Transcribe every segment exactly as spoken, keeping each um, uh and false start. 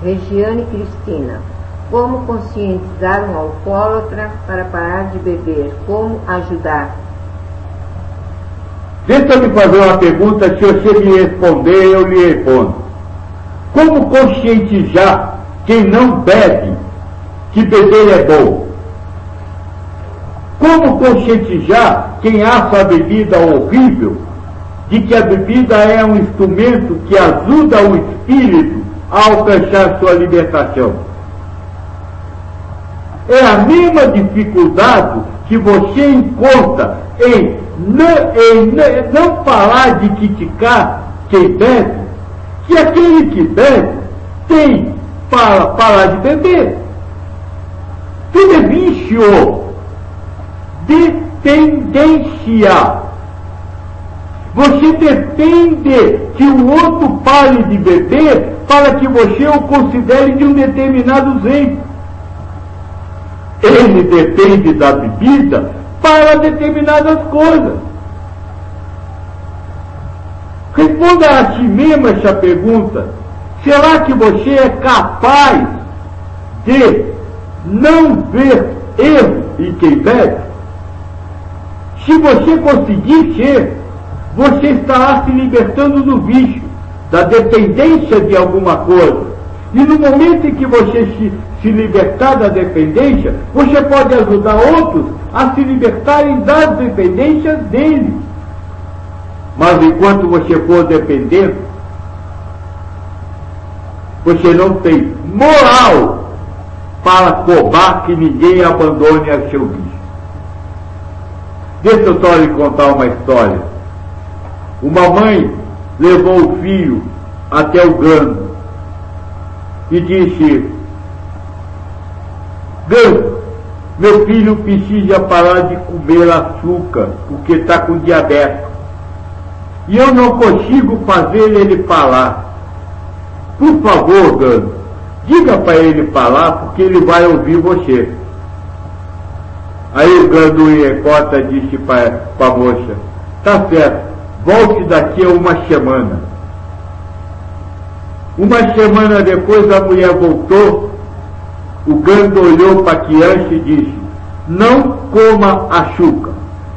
Regiane Cristina. Como conscientizar um alcoólatra para parar de beber? Como ajudar? Deixa eu me fazer uma pergunta, se você me responder, eu lhe respondo. Como conscientizar quem não bebe que beber é bom? Como conscientizar quem acha a bebida horrível de que a bebida é um instrumento que ajuda o espírito a alcançar sua libertação? É a mesma dificuldade que você encontra em não, em não parar de criticar quem bebe, que aquele que bebe tem para parar de beber. Tudo é vício, dependência. Você depende que o outro pare de beber para que você o considere de um determinado jeito. Ele depende da bebida para determinadas coisas. Responda a si mesmo essa pergunta. Será que você é capaz de não ver erro em quem bebe? Se você conseguir ser, você estará se libertando do vício, da dependência de alguma coisa. E no momento em que você se, se libertar da dependência, você pode ajudar outros a se libertarem das dependências dele. Mas enquanto você for dependente, você não tem moral para cobrar que ninguém abandone a seu vício. Deixa eu só lhe contar uma história. Uma mãe levou o filho até o Gando e disse: Gando, meu filho precisa parar de comer açúcar porque está com diabetes e eu não consigo fazer ele falar. Por favor, Gando, diga para ele falar porque ele vai ouvir você. Aí o Gando Irecota disse para a moça: tá certo, volte daqui a uma semana. Uma semana depois a mulher voltou, o Gando olhou para a criança e disse: não coma açúcar.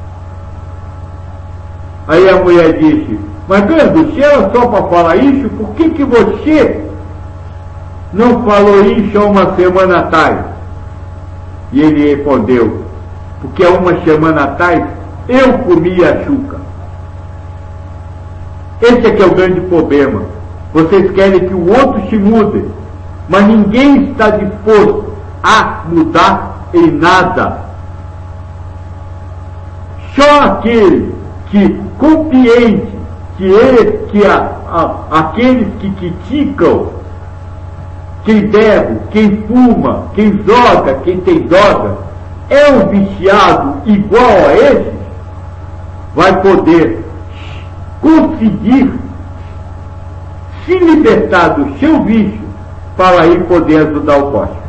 Aí a mulher disse: mas Gando, se era só para falar isso, por que que você não falou isso há uma semana atrás? E ele respondeu: porque há uma semana atrás eu comi açúcar. Esse é que é o grande problema. Vocês querem que o outro se mude, mas ninguém está disposto a mudar em nada. Só aquele que compreende que, ele, que a, a, aqueles que criticam quem bebe, quem fuma, quem joga, quem tem droga, é um viciado igual a esse, vai poder conseguir se libertar do seu vício para aí poder ajudar o próximo.